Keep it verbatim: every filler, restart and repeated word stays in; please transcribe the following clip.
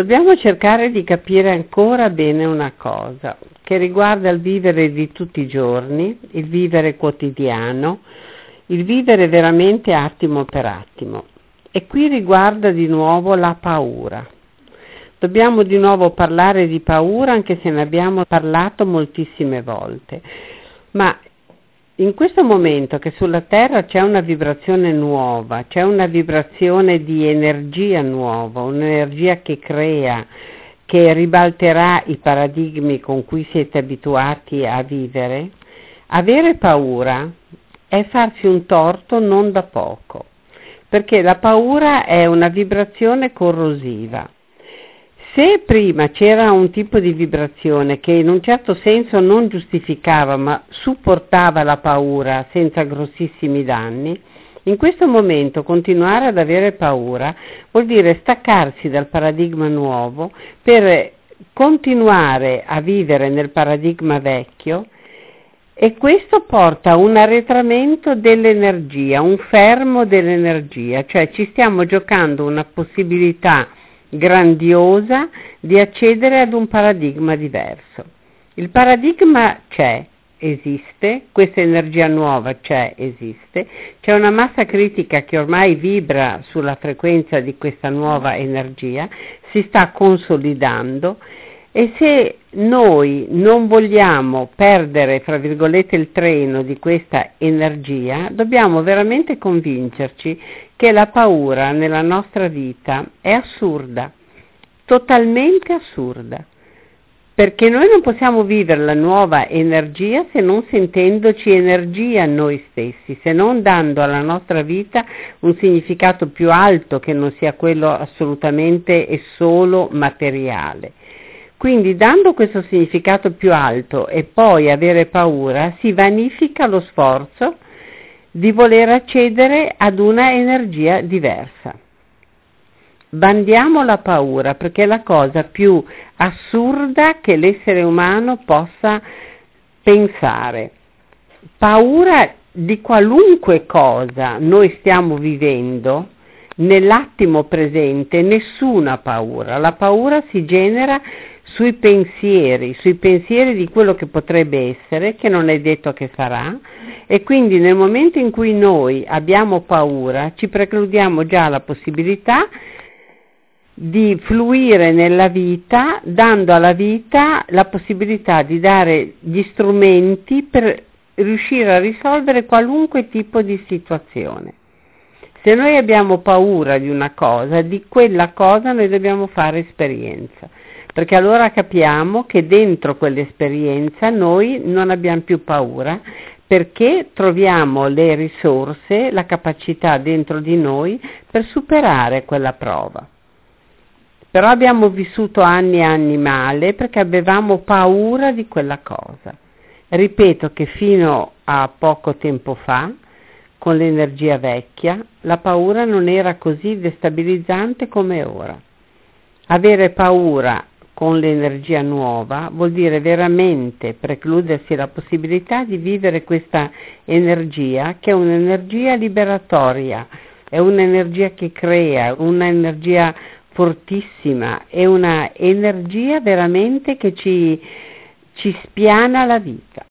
Dobbiamo cercare di capire ancora bene una cosa, che riguarda il vivere di tutti i giorni, il vivere quotidiano, il vivere veramente attimo per attimo. E qui riguarda di nuovo la paura. Dobbiamo di nuovo parlare di paura, anche se ne abbiamo parlato moltissime volte. Ma in questo momento che sulla Terra c'è una vibrazione nuova, c'è una vibrazione di energia nuova, un'energia che crea, che ribalterà i paradigmi con cui siete abituati a vivere, avere paura è farsi un torto non da poco, perché la paura è una vibrazione corrosiva. Se prima c'era un tipo di vibrazione che in un certo senso non giustificava ma supportava la paura senza grossissimi danni, in questo momento continuare ad avere paura vuol dire staccarsi dal paradigma nuovo per continuare a vivere nel paradigma vecchio, e questo porta a un arretramento dell'energia, un fermo dell'energia, cioè ci stiamo giocando una possibilità grandiosa di accedere ad un paradigma diverso. Il paradigma c'è, esiste, questa energia nuova c'è, esiste, c'è una massa critica che ormai vibra sulla frequenza di questa nuova energia, si sta consolidando, e se noi non vogliamo perdere, fra virgolette, il treno di questa energia, dobbiamo veramente convincerci che la paura nella nostra vita è assurda, totalmente assurda, perché noi non possiamo vivere la nuova energia se non sentendoci energia noi stessi, se non dando alla nostra vita un significato più alto che non sia quello assolutamente e solo materiale. Quindi dando questo significato più alto e poi avere paura, si vanifica lo sforzo di voler accedere ad una energia diversa. Bandiamo la paura, perché è la cosa più assurda che l'essere umano possa pensare. Paura di qualunque cosa noi stiamo vivendo, nell'attimo presente nessuna paura. La paura si genera sui pensieri, sui pensieri di quello che potrebbe essere, che non è detto che sarà, e quindi nel momento in cui noi abbiamo paura ci precludiamo già la possibilità di fluire nella vita, dando alla vita la possibilità di dare gli strumenti per riuscire a risolvere qualunque tipo di situazione. Se noi abbiamo paura di una cosa, di quella cosa noi dobbiamo fare esperienza, perché allora capiamo che dentro quell'esperienza noi non abbiamo più paura, perché troviamo le risorse, la capacità dentro di noi per superare quella prova. Però abbiamo vissuto anni e anni male perché avevamo paura di quella cosa. Ripeto che fino a poco tempo fa, con l'energia vecchia, la paura non era così destabilizzante come ora. Avere paura con l'energia nuova vuol dire veramente precludersi la possibilità di vivere questa energia, che è un'energia liberatoria, è un'energia che crea, un'energia fortissima, è una energia veramente che ci, ci spiana la vita.